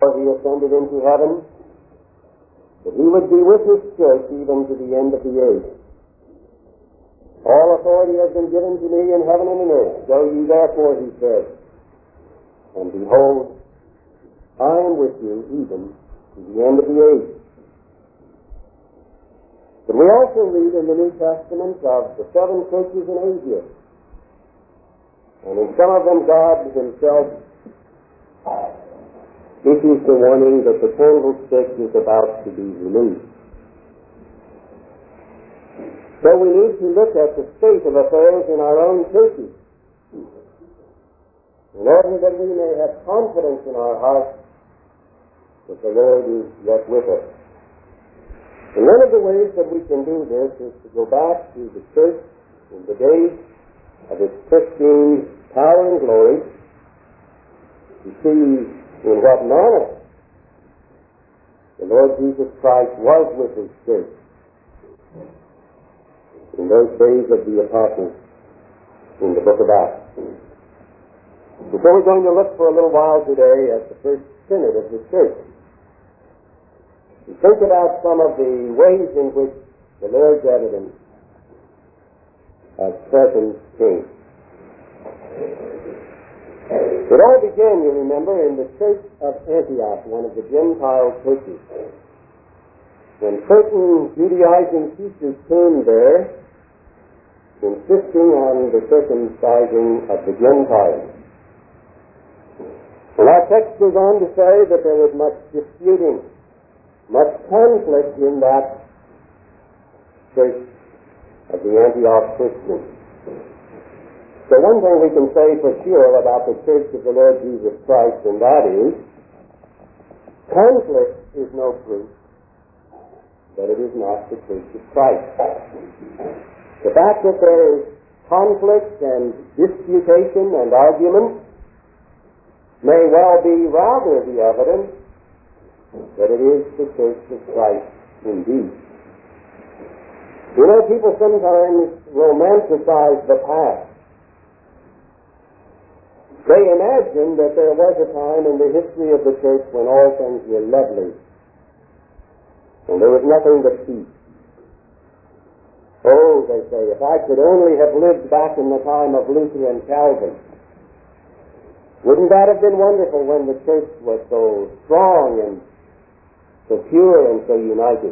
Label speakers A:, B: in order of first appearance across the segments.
A: he ascended into heaven, that he would be with his church even to the end of the age. All authority has been given to me in heaven and in earth. Go ye therefore, he said, and behold, I am with you even to the end of the age. But we also read in the New Testament of the 7 churches in Asia. And in some of them God himself issues the warning that the candlestick is about to be removed. So we need to look at the state of affairs in our own churches in order that we may have confidence in our hearts that the Lord is yet with us. And one of the ways that we can do this is to go back to the church in the days of its pristine power and glory to see in what manner the Lord Jesus Christ was with his church in those days of the apostles in the book of Acts. So we're going to look for a little while today at the first synod of the church. We think about some of the ways in which the Lord's evidence of presence came. It all began, you remember, in the church of Antioch, one of the Gentile churches. When certain Judaizing teachers came there, insisting on the circumcising of the Gentiles. And our text goes on to say that there was much disputing, much conflict in that church of the Antioch Christians. So one thing we can say for sure about the church of the Lord Jesus Christ, and that is, conflict is no proof that it is not the church of Christ. The fact that there is conflict and disputation and argument may well be rather the evidence that it is the church of Christ indeed. You know, people sometimes romanticize the past. They imagine that there was a time in the history of the church when all things were lovely and there was nothing but peace. Oh, they say, if I could only have lived back in the time of Luther and Calvin, wouldn't that have been wonderful when the church was so strong and so pure and so united?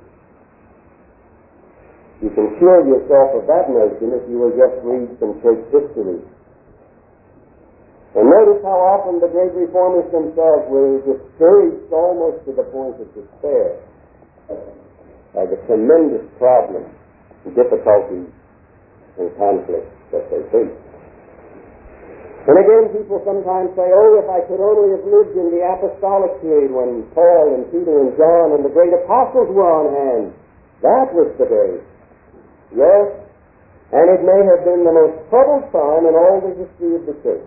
A: You can cure yourself of that notion if you will just read some church history. And notice how often the great reformers themselves were discouraged almost to the point of despair by the tremendous problems, difficulties, and conflicts that they faced. And again, people sometimes say, oh, if I could only have lived in the apostolic period when Paul and Peter and John and the great apostles were on hand, that was the day. Yes, and it may have been the most troubled time in all the history of the church.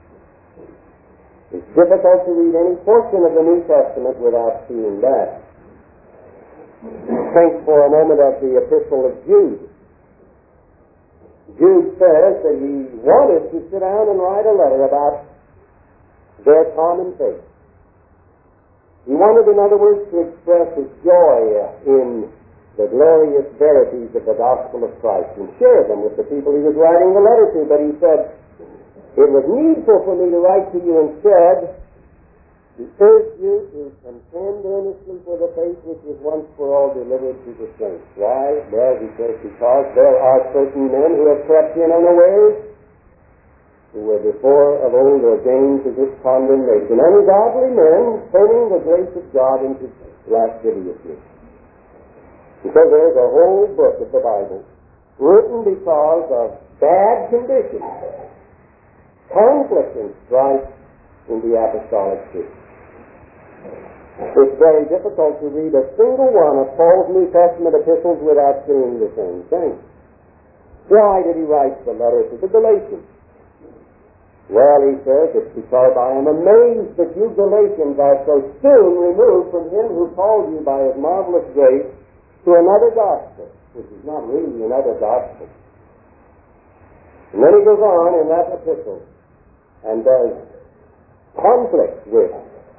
A: It's difficult to read any portion of the New Testament without seeing that. Think for a moment of the epistle of Jude. Jude says that he wanted to sit down and write a letter about their common faith. He wanted, in other words, to express his joy in the glorious verities of the gospel of Christ and share them with the people he was writing the letter to. But he said, it was needful for me to write to you instead to urge you to contend earnestly for the faith which was once for all delivered to the saints. Why? Well, he says, because there are certain men who have crept in unawares, who were before of old ordained to this condemnation, ungodly men turning the grace of God into lasciviousness. Because there's a whole book of the Bible written because of bad conditions, conflict and strife in the apostolic church. It's very difficult to read a single one of Paul's New Testament epistles without seeing the same thing. Why did he write the letter to the Galatians? Well, he says, it's because I am amazed that you Galatians are so soon removed from him who called you by his marvelous grace to another gospel, which is not really another gospel. And then he goes on in that epistle and does conflict with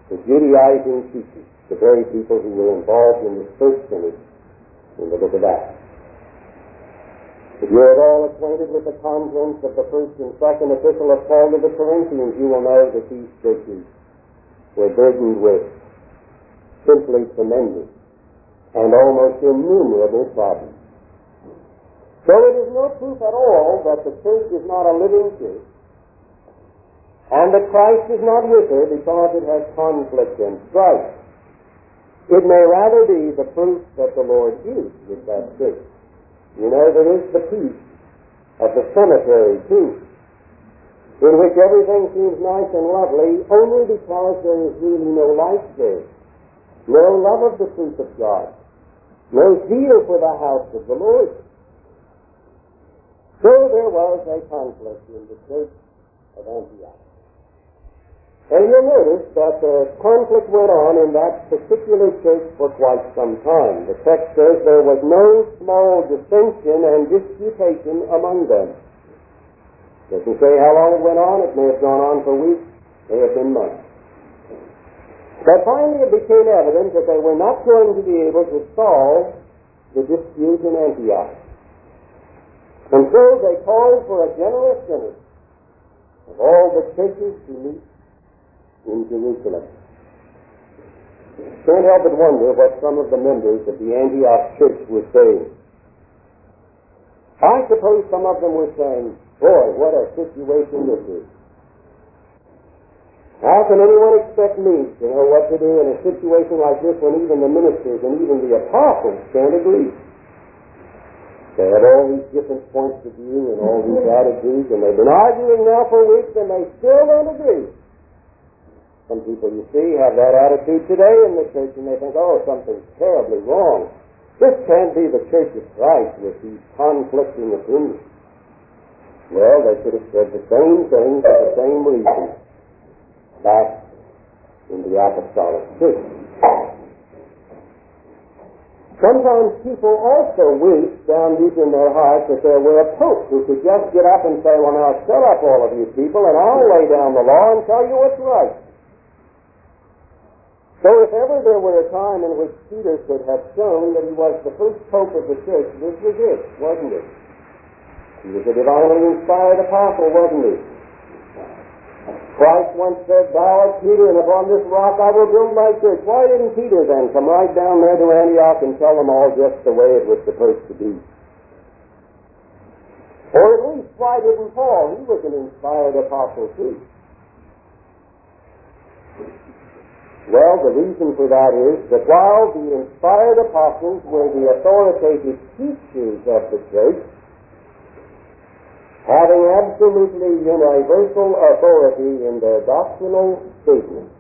A: the Judaizing teachers, the very people who were involved in the first synod in the book of Acts. If you're at all acquainted with the contents of the first and second epistle of Paul to the Corinthians, you will know that these churches were burdened with simply tremendous and almost innumerable problems. So it is no proof at all that the church is not a living church, and that Christ is not with her because it has conflict and strife. It may rather be the proof that the Lord is with that church. You know, there is the peace of the cemetery, too, in which everything seems nice and lovely only because there is really no life there, no love of the truth of God, no zeal for the house of the Lord. So there was a conflict in the church of Antioch. And you'll notice that the conflict went on in that particular church for quite some time. The text says there was no small dissension and disputation among them. Doesn't say how long it went on. It may have gone on for weeks. May have been months. But finally it became evident that they were not going to be able to solve the dispute in Antioch. And so they called for a general synod of all the churches to meet in Jerusalem. Can't help but wonder what some of the members of the Antioch church were saying. I suppose some of them were saying, boy, what a situation this is. How can anyone expect me to know what to do in a situation like this when even the ministers and even the apostles can't agree? They have all these different points of view and all these attitudes, and they've been arguing now for weeks and they still don't agree. Some people, you see, have that attitude today in the church, and they think, oh, something's terribly wrong. This can't be the church of Christ with these conflicting opinions. Well, they could have said the same thing for the same reason back in the apostolic church. Sometimes people also wish down deep in their hearts that there were a pope who could just get up and say, well, now shut up all of you people, and I'll lay down the law and tell you what's right. So if ever there were a time in which Peter could have shown that he was the first pope of the church, this was it, wasn't it? He was a divinely inspired apostle, wasn't he? Christ once said, thou art Peter, and upon this rock I will build my church. Why didn't Peter then come right down there to Antioch and tell them all just the way it was supposed to be? Or at least, why didn't Paul? He was an inspired apostle too. Well, the reason for that is that while the inspired apostles were the authoritative teachers of the church, having absolutely universal authority in their doctrinal statements,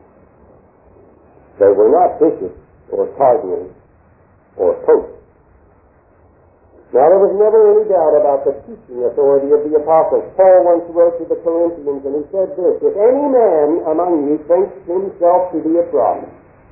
A: they were not bishops or cardinals or popes. Now, there was never any doubt about the teaching authority of the apostles. Paul once wrote to the Corinthians, and he said this, if any man among you thinks himself to be a prophet,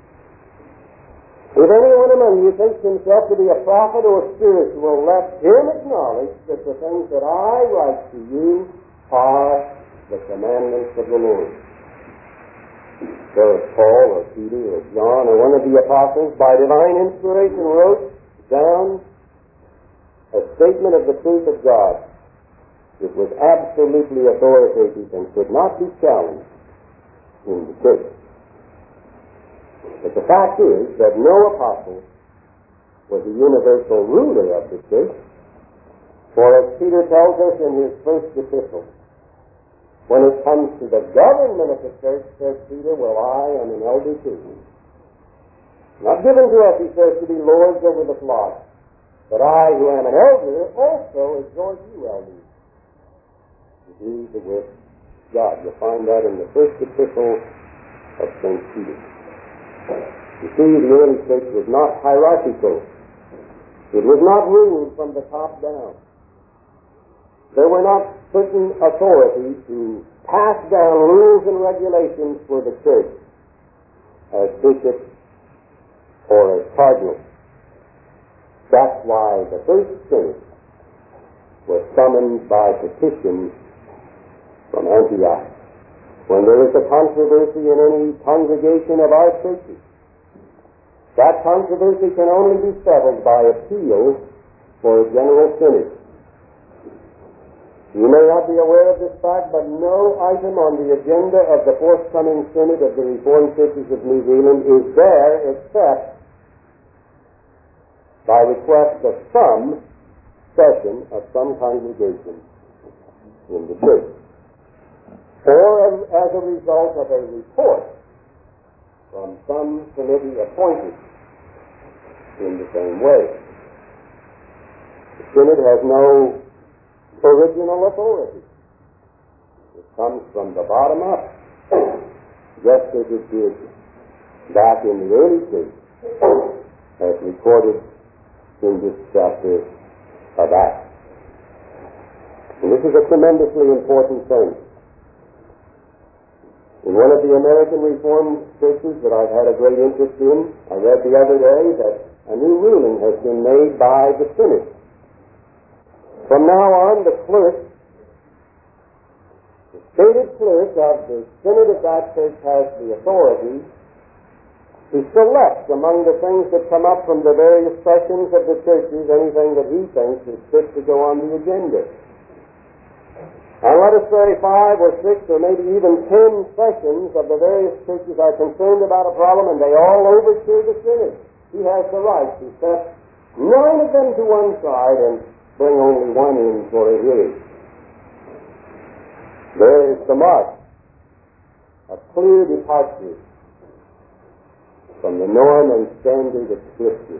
A: if anyone among you thinks himself to be a prophet or spiritual, let him acknowledge that the things that I write to you are the commandments of the Lord. So if Paul or Peter or John or one of the apostles by divine inspiration wrote down a statement of the truth of God, it was absolutely authoritative and could not be challenged in the church. But the fact is that no apostle was a universal ruler of the church, for as Peter tells us in his first epistle, when it comes to the government of the church, says Peter, well, I am an elder too. Not given to us, he says, to be lords over the flock, but I, who am an elder, also exhort you, elders, to do the work of God. You'll find that in the first epistle of St. Peter. You see, the early church was not hierarchical. It was not ruled from the top down. There were not certain authorities to pass down rules and regulations for the church as bishops or as cardinals. That's why the first synod was summoned by petition from Antioch. when there is a controversy in any congregation of our churches, that controversy can only be settled by appeal for a general synod. You may not be aware of this fact, but no item on the agenda of the forthcoming synod of the Reformed Churches of New Zealand is there except by request of some session of some congregation in the church, or as a result of a report from some committee appointed in the same way. The synod has no original authority. It comes from the bottom up, just as it did back in the early church, as recorded in this chapter of Acts. And this is a tremendously important thing. In one of the American Reformed churches that I've had a great interest in, I read the other day that a new ruling has been made by the synod. From now on, the stated clerk of the synod of that church has the authority to select among the things that come up from the various sessions of the churches anything that he thinks is fit to go on the agenda. And let us say 5 or 6 or maybe even 10 sessions of the various churches are concerned about a problem and they all overture the synod. He has the right to set 9 of them to one side and bring only one in for a hearing. There is the mark of clear departure from the norm and standard of Scripture.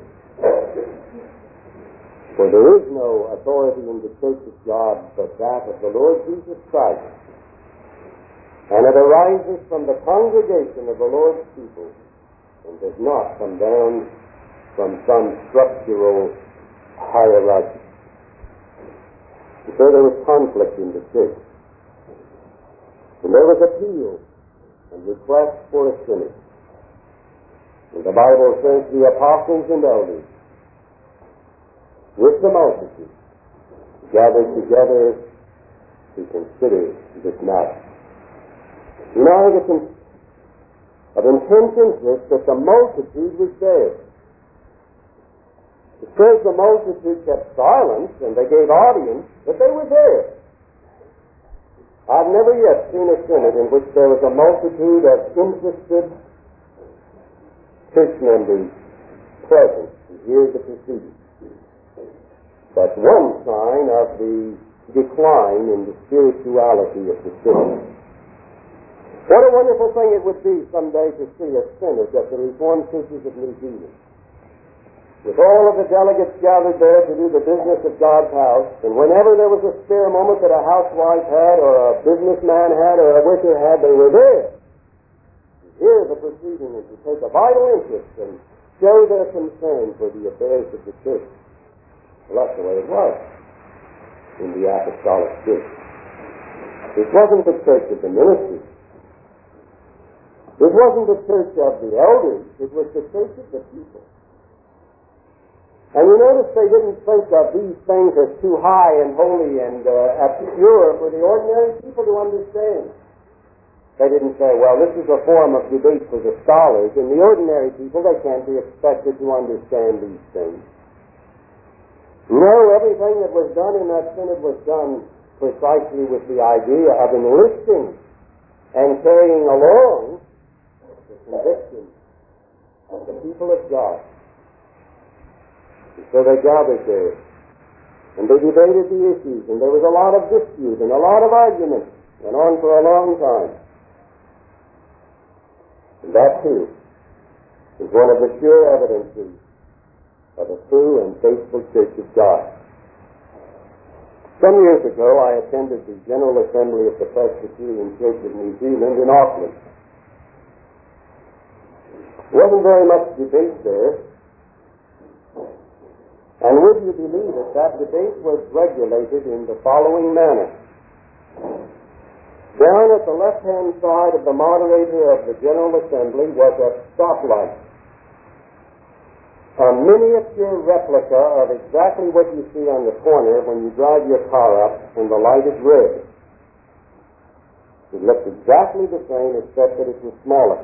A: For there is no authority in the church of God but that of the Lord Jesus Christ. And it arises from the congregation of the Lord's people and does not come down from some structural hierarchy. And so there was conflict in the church. And there was appeal and request for a synod. And the Bible says the apostles and elders with the multitude gathered together to consider this matter. You know, I think it's of intense interest that the multitude was there. It says the multitude kept silence and they gave audience, but they were there. I've never yet seen a synod in which there was a multitude of interested church members present to hear the proceedings. That's one sign of the decline in the spirituality of the synod. What a wonderful thing it would be someday to see a synod of the Reformed Churches of New Zealand, with all of the delegates gathered there to do the business of God's house, and whenever there was a spare moment that a housewife had, or a businessman had, or a worker had, they were there to hear the proceeding and to take a vital interest and show their concern for the affairs of the church. Well, that's the way it was in the apostolic church. It wasn't the church of the ministry. It wasn't the church of the elders. It was the church of the people. And you notice they didn't think of these things as too high and holy and pure for the ordinary people to understand. They didn't say, well, this is a form of debate for the scholars, and the ordinary people, they can't be expected to understand these things. No, everything that was done in that synod was done precisely with the idea of enlisting and carrying along the conviction of the people of God. And so they gathered there, and they debated the issues, and there was a lot of dispute and a lot of argument. Went on for a long time. And that, too, is one of the sure evidences of a true and faithful church of God. Some years ago, I attended the General Assembly of the Presbyterian Church of New Zealand in Auckland. There wasn't very much debate there. And would you believe it, that debate was regulated in the following manner. Down at the left-hand side of the moderator of the General Assembly was a stoplight, a miniature replica of exactly what you see on the corner when you drive your car up and the light is red. It looked exactly the same except that it was smaller.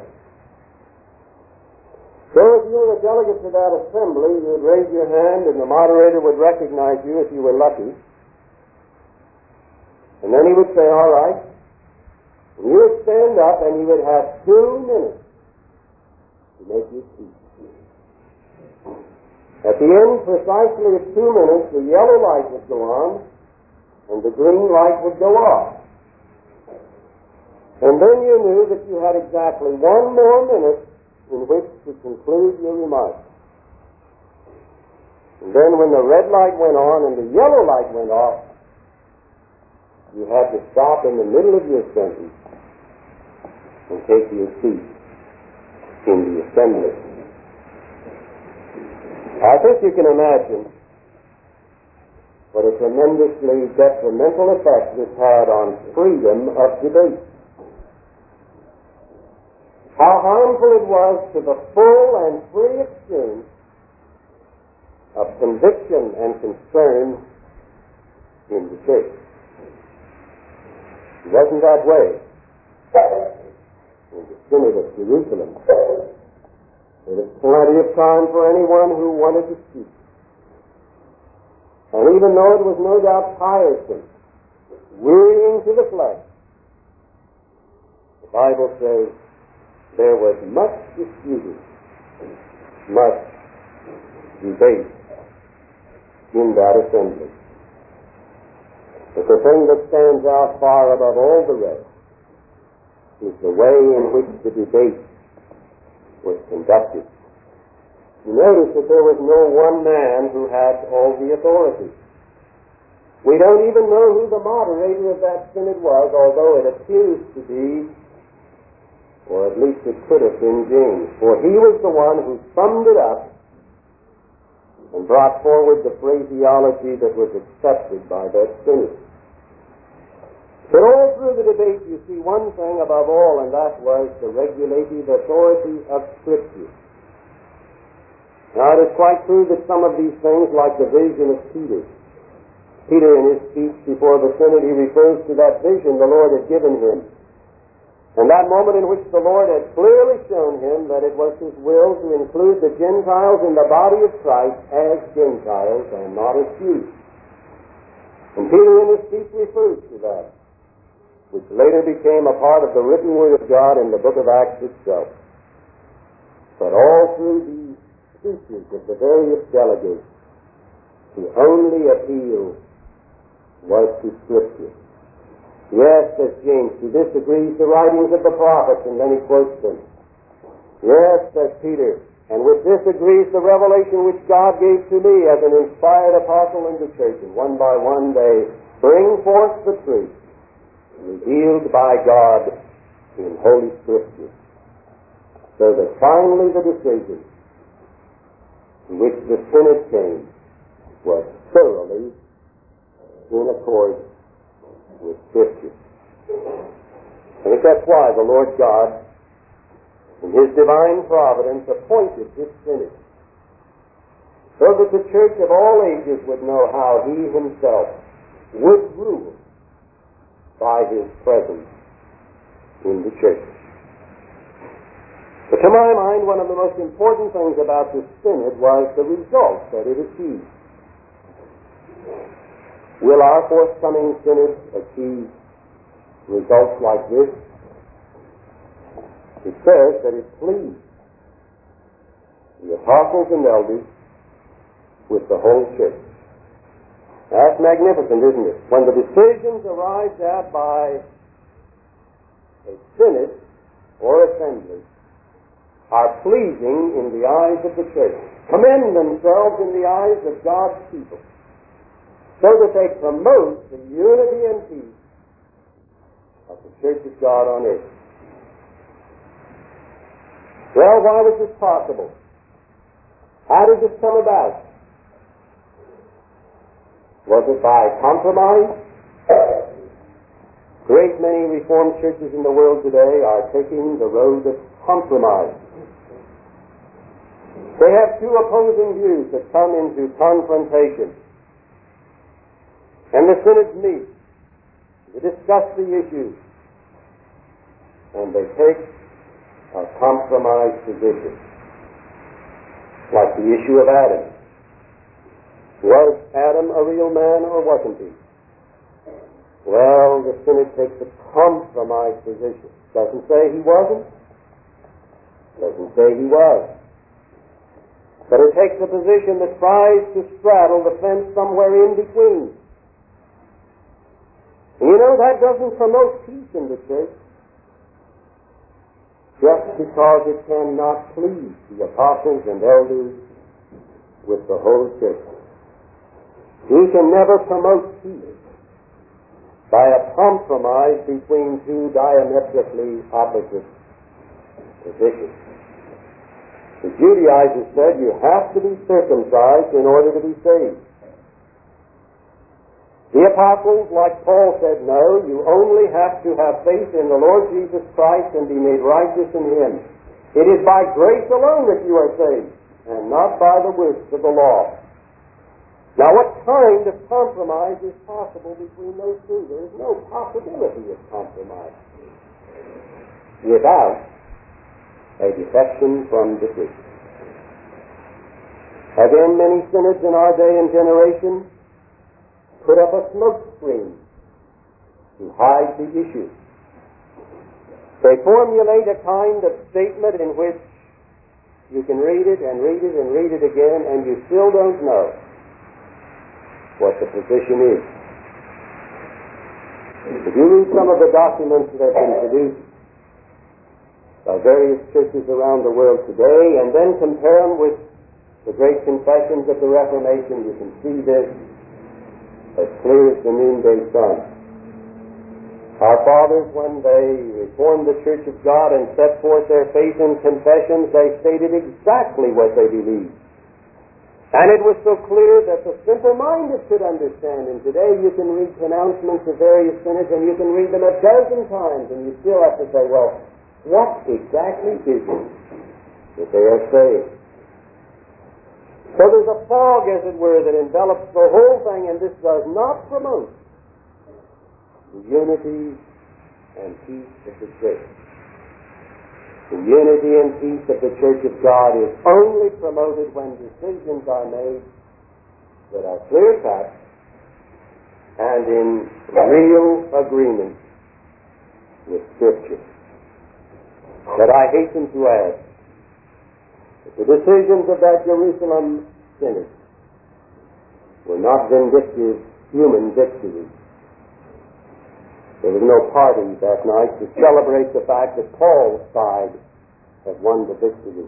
A: So if you were a delegate to that assembly, you would raise your hand and the moderator would recognize you if you were lucky. And then he would say, all right. And you would stand up and you would have 2 minutes to make your speech. At the end, precisely at 2 minutes, the yellow light would go on and the green light would go off. And then you knew that you had exactly 1 more minute in which to conclude your remarks. And then when the red light went on and the yellow light went off, you had to stop in the middle of your sentence and take your seat in the assembly. I think you can imagine what a tremendously detrimental effect this had on freedom of debate. How harmful it was to the full and free exchange of conviction and concern in the church. It wasn't that way in the Synod of Jerusalem. There was plenty of time for anyone who wanted to speak. And even though it was no doubt tiresome, wearying to the flesh, the Bible says there was much disputing, much debate in that assembly. But the thing that stands out far above all the rest is the way in which the debate was conducted. You notice that there was no one man who had all the authority. We don't even know who the moderator of that synod was, although it appears to be, or at least it could have been, James, for he was the one who summed it up and brought forward the phraseology that was accepted by that synod. But all through the debate you see one thing above all, and that was the regulative authority of Scripture. Now it is quite true that some of these things, like the vision of Peter in his speech before the synod, he refers to that vision the Lord had given him. And that moment in which the Lord had clearly shown him that it was his will to include the Gentiles in the body of Christ as Gentiles and not as Jews. And Peter in his speech refers to that, which later became a part of the written Word of God in the book of Acts itself. But all through these speeches of the various delegates, the only appeal was to Scripture. Yes, says James, to this agrees the writings of the prophets, and then he quotes them. Yes, says Peter, and with this agrees the revelation which God gave to me as an inspired apostle in the church, and one by one they bring forth the truth revealed by God in Holy Scripture, so that finally the decision to which the synod came was thoroughly in accord with Scripture. I think that's why the Lord God, in His divine providence, appointed this synod, so that the church of all ages would know how He Himself would rule by His presence in the church. But to my mind, one of the most important things about this synod was the results that it achieved. Will our forthcoming synod achieve results like this? It says that it pleased the apostles and elders with the whole church. That's magnificent, isn't it? When the decisions arrived at by a synod or assembly are pleasing in the eyes of the church, commend themselves in the eyes of God's people, so that they promote the unity and peace of the church of God on earth. Well, why was this possible? How did this come about? Was it by compromise? Great many Reformed churches in the world today are taking the road of compromise. They have two opposing views that come into confrontation. And the synods meet to discuss the issues. and they take a compromised position. Like the issue of Adam. Was Adam a real man or wasn't he? Well, the Synod takes a compromised position. Doesn't say he wasn't. Doesn't say he was. But it takes a position that tries to straddle the fence somewhere in between. And you know, that doesn't promote peace in the church. Just because it cannot please the apostles and elders with the whole church. We can never promote peace by a compromise between two diametrically opposite positions. The Judaizers said you have to be circumcised in order to be saved. The apostles, like Paul, said, no, you only have to have faith in the Lord Jesus Christ and be made righteous in Him. It is by grace alone that you are saved, and not by the works of the law. Now, what kind of compromise is possible between those two? There is no possibility of compromise without a defection from the truth. Again, many synods in our day and generation put up a smoke screen to hide the issue. They formulate a kind of statement in which you can read it and read it and read it again, and you still don't know what the position is. If you read some of the documents that have been produced by various churches around the world today, and then compare them with the great confessions of the Reformation, you can see this as clear as the noonday sun. Our fathers, when they reformed the Church of God and set forth their faith in confessions, they stated exactly what they believed. And it was so clear that the simple-minded could understand. And today you can read pronouncements of various synods, and you can read them a dozen times, and you still have to say, well, what exactly is it that they are saying? So there's a fog, as it were, that envelops the whole thing, and this does not promote the unity and peace of the church. The unity and peace of the Church of God is only promoted when decisions are made that are clear-cut and in real agreement with Scripture. But I hasten to add that the decisions of that Jerusalem Synod were not vindictive human victories. There was no party that night to celebrate the fact that Paul's side had won the victory.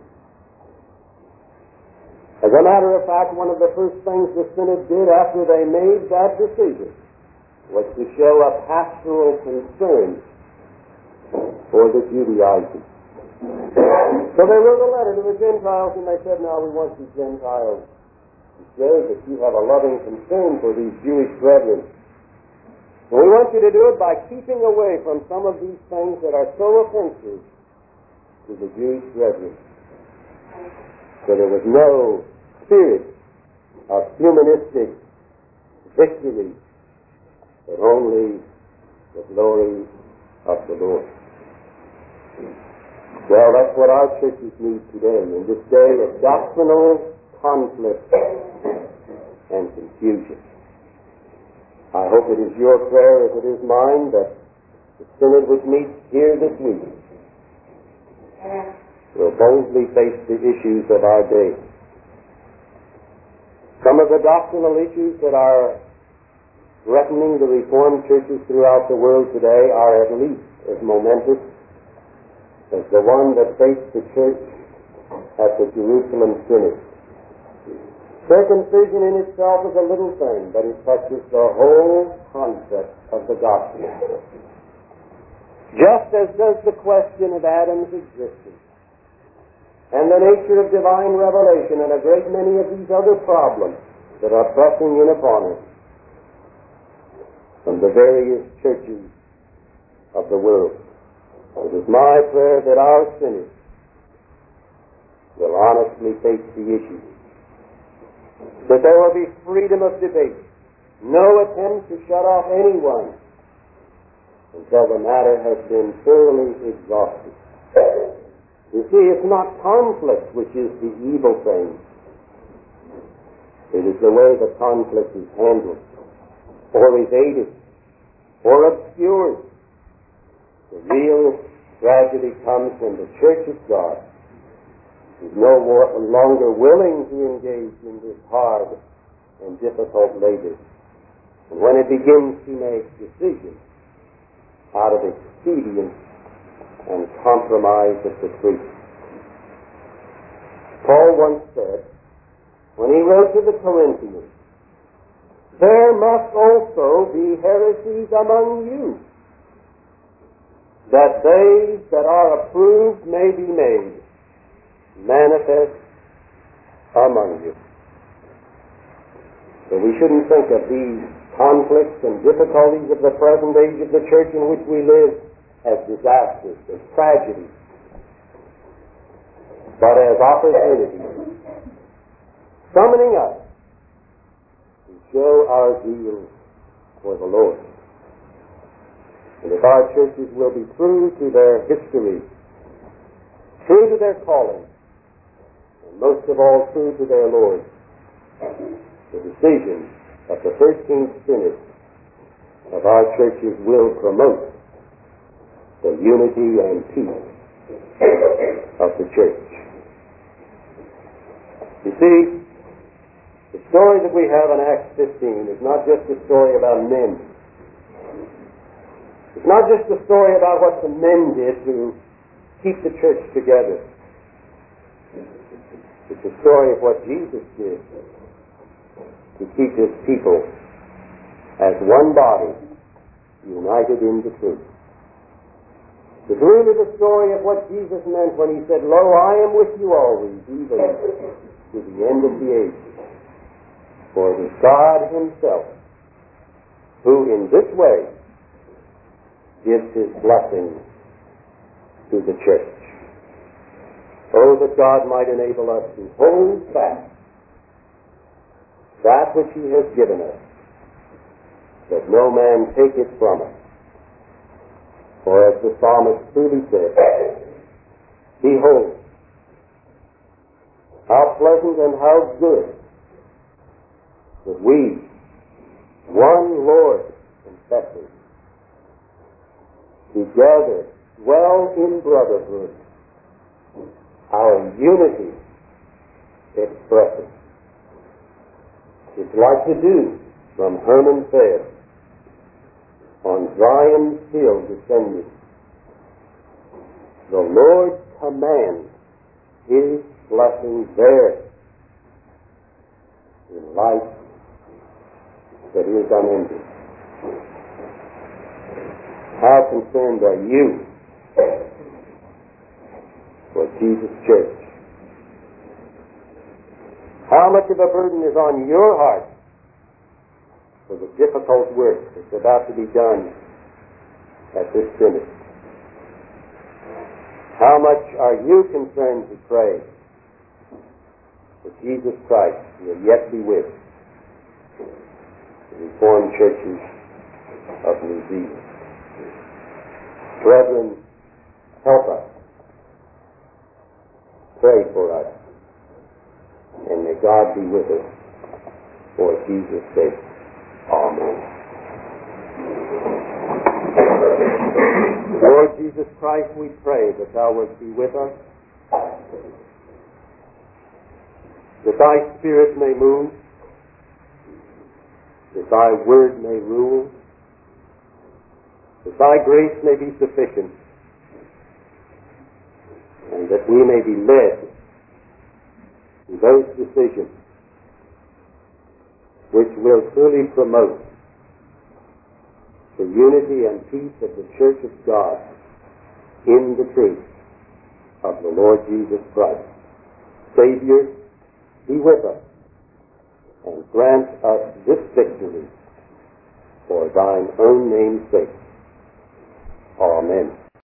A: As a matter of fact, one of the first things the Synod did after they made that decision was to show a pastoral concern for the Judaizers. So they wrote a letter to the Gentiles, and they said, now we want you Gentiles to show that you have a loving concern for these Jewish brethren. And we want you to do it by keeping away from some of these things that are so offensive to the Jewish brethren. So there was no spirit of humanistic victory, but only the glory of the Lord. Well, that's what our churches need today, in this day of doctrinal conflict and confusion. I hope it is your prayer, as it is mine, that the Synod which meets here this week will boldly face the issues of our day. Some of the doctrinal issues that are threatening the Reformed churches throughout the world today are at least as momentous as the one that faced the church at the Jerusalem Synod. Circumcision in itself is a little thing, but it touches the whole concept of the gospel. Just as does the question of Adam's existence and the nature of divine revelation and a great many of these other problems that are pressing in upon us from the various churches of the world. It is my prayer that our Synod will honestly face the issue, that there will be freedom of debate, no attempt to shut off anyone until the matter has been thoroughly exhausted. You see, it's not conflict which is the evil thing. It is the way the conflict is handled, or evaded, or obscured. The real tragedy comes when the Church of God is no longer willing to engage in this hard and difficult labor, and when it begins to make decisions out of expedience and compromise of the truth. Paul once said, when he wrote to the Corinthians, there must also be heresies among you, that they that are approved may be made manifest among you. So we shouldn't think of these conflicts and difficulties of the present age of the church in which we live as disasters, as tragedies, but as opportunities, summoning us to show our zeal for the Lord. And if our churches will be true to their history, true to their calling, and most of all true to their Lord, the decision of the 13th Synod of our churches will promote the unity and peace of the church. You see, the story that we have in Acts 15 is not just a story about men. It's not just a story about what the men did to keep the church together. It's a story of what Jesus did to keep his people as one body, united in the truth. It's really the story of what Jesus meant when he said, lo, I am with you always, even to the end of the age. For it is God himself who in this way gives his blessing to the church. Oh, that God might enable us to hold fast that which he has given us, that no man take it from us. For as the psalmist truly said, behold, how pleasant and how good that we, one Lord confessors, together dwell in brotherhood, our unity expressing. It's like the dew from Hermon Fair on Zion's hill descending. The Lord commands his blessing there in life that is unending. How concerned are you for Jesus' church? How much of a burden is on your heart for the difficult work that's about to be done at this synod? How much are you concerned to pray that Jesus Christ will yet be with the Reformed churches of New Zealand? Brethren, help us. Pray for us. And may God be with us for Jesus' sake. Amen. Lord Jesus Christ, we pray that thou wilt be with us, that thy Spirit may move, that thy word may rule, that thy grace may be sufficient, and that we may be led to those decisions which will truly promote the unity and peace of the Church of God in the truth of the Lord Jesus Christ. Savior, be with us and grant us this victory for thine own name's sake. Amen.